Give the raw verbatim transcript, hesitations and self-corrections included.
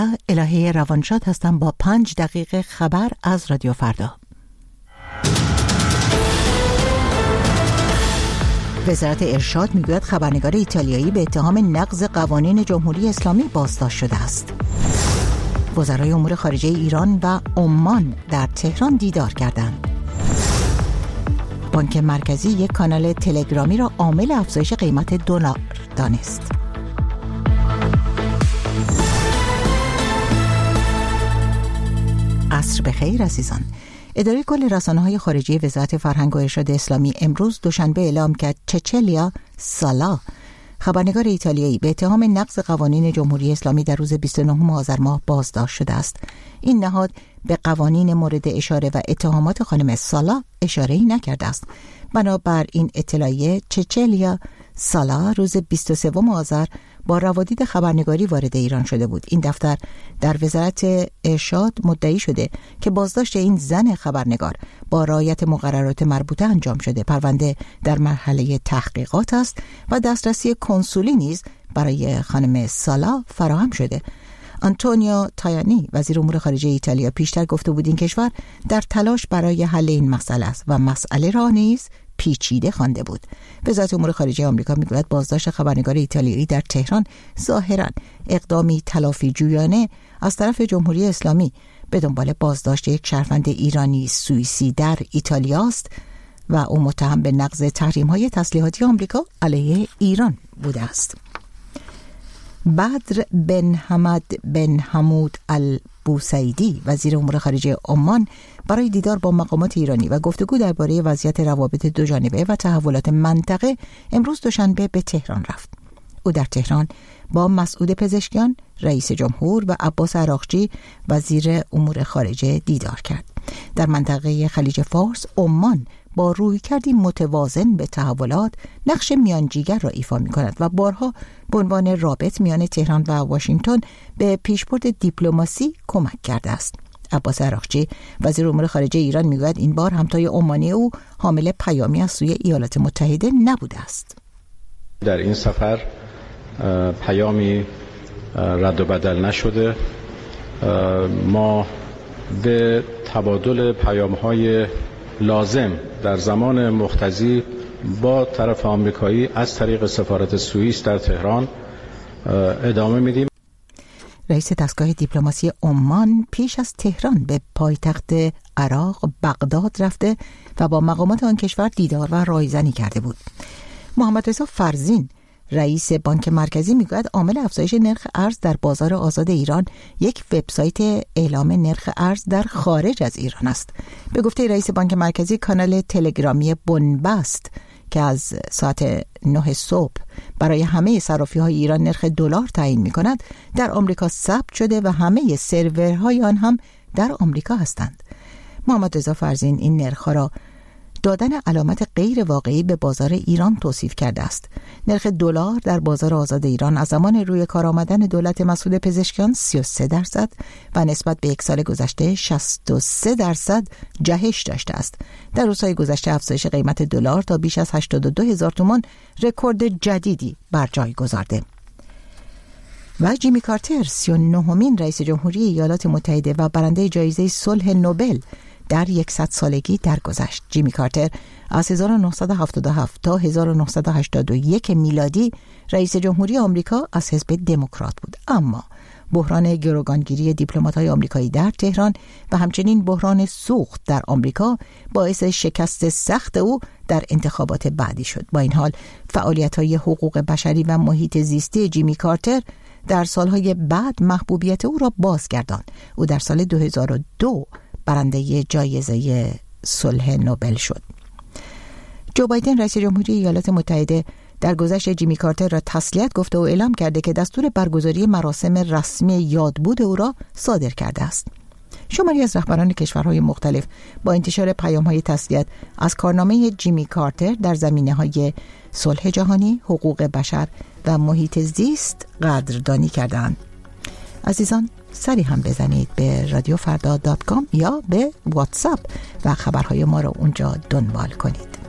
الهه روانشاد هستم با پنج دقیقه خبر از رادیو فردا. وزارت ارشاد میگوید خبرنگار ایتالیایی به اتهام نقض قوانین جمهوری اسلامی بازداشت شده است. وزرای امور خارجه ایران و عمان در تهران دیدار کردند. بانک مرکزی یک کانال تلگرامی را عامل افزایش قیمت دلار دانست. عصر بخیر عزیزان. اداره کل رسانه‌های خارجی وزارت فرهنگ و ارشاد اسلامی امروز دوشنبه اعلام کرد چچلیا سالا، خبرنگار ایتالیایی، به اتهام نقض قوانین جمهوری اسلامی در روز بیست و نهم آذر ماه بازداشت شده است. این نهاد به قوانین مورد اشاره و اتهامات خانم سالا اشاره‌ای نکرده است. بنابر این اطلاعیه چچلیا سالا روز بیست و سوم آذر با روادید خبرنگاری وارد ایران شده بود. این دفتر در وزارت ارشاد مدعی شده که بازداشت این زن خبرنگار با رعایت مقررات مربوطه انجام شده. پرونده در مرحله تحقیقات است و دسترسی کنسولی نیز برای خانم سالا فراهم شده. آنتونیو تایانی وزیر امور خارجه ایتالیا پیشتر گفته بود این کشور در تلاش برای حل این مسئله است و مسئله را نیز پیچیده خوانده بود. وزارت امور خارجه آمریکا میگوید بازداشت خبرنگار ایتالیایی در تهران ظاهراً اقدامی تلافی جویانه از طرف جمهوری اسلامی به دنبال بازداشت یک شهروند ایرانی سوئیسی در ایتالیا است و او متهم به نقض تحریم‌های تسلیحاتی آمریکا علیه ایران بوده است. بدر بن حمد بن حمود البوسیدی وزیر امور خارجه عمان برای دیدار با مقامات ایرانی و گفتگو درباره وضعیت روابط دوجانبه و تحولات منطقه امروز دوشنبه به تهران رفت. او در تهران با مسعود پزشکیان رئیس جمهور و عباس عراقچی وزیر امور خارجه دیدار کرد. در منطقه خلیج فارس عمان با رویکردی متوازن به تحولات نقش میانجیگر را ایفا می‌کند و بارها به عنوان رابط میان تهران و واشنگتن به پیشبرد دیپلماسی کمک کرده است. عباس عراقچی وزیر امور خارجه ایران میگوید این بار همتای عمانی او حامل پیامی از سوی ایالات متحده نبوده است. در این سفر پیامی رد و بدل نشده. ما به تبادل پیام‌های لازم در زمان مقتضی با طرف آمریکایی از طریق سفارت سوئیس در تهران ادامه میدیم. رئیس دستگاه دیپلماسی عمان پیش از تهران به پایتخت عراق بغداد رفته و با مقامات آن کشور دیدار و رایزنی کرده بود. محمد رضا فرزین رئیس بانک مرکزی میگوید عامل افزایش نرخ ارز در بازار آزاد ایران یک وبسایت اعلام نرخ ارز در خارج از ایران است. به گفته رئیس بانک مرکزی کانال تلگرامی بنبست که از ساعت نه صبح برای همه صرافی‌های ایران نرخ دلار تعیین می‌کند در آمریکا ثبت شده و همه سرورهای آن هم در آمریکا هستند. محمد رضا فرزین این نرخ‌ها را دادن علامت غیر واقعی به بازار ایران توصیف کرده است. نرخ دلار در بازار آزاد ایران از زمان روی کار آمدن دولت مسعود پزشکیان سی و سه درصد و نسبت به یک سال گذشته شصت و سه درصد جهش داشته است. در روزهای گذشته افزایش قیمت دلار تا بیش از هشتاد و دو هزار تومان رکورد جدیدی بر جای گذارده. و جیمی کارتر سی و نهمین رئیس جمهوری ایالات متحده و برنده جایزه صلح نوبل در صد سالگی درگذشت. جیمی کارتر از هزار و نهصد و هفتاد و هفت تا هزار و نهصد و هشتاد و یک میلادی رئیس جمهوری آمریکا از حزب دموکرات بود، اما بحران گروگانگیری دیپلمات‌های آمریکایی در تهران و همچنین بحران سوخت در آمریکا باعث شکست سخت او در انتخابات بعدی شد. با این حال فعالیت‌های حقوق بشری و محیط زیستی جیمی کارتر در سالهای بعد محبوبیت او را بازگرداند. او در سال دو هزار و دو برنده جایزه صلح نوبل شد. جو بایدن رئیس جمهوری ایالات متحده در گذشت جیمی کارتر را تسلیت گفته و اعلام کرده که دستور برگزاری مراسم رسمی یادبود او را صادر کرده است. شماری از رهبران کشورهای مختلف با انتشار پیام‌های تسلیت از کارنامه جیمی کارتر در زمینه‌های صلح جهانی، حقوق بشر و محیط زیست قدردانی کردند. عزیزان، سری هم بزنید به رادیو فردا دات کام یا به واتساپ و خبرهای ما را اونجا دنبال کنید.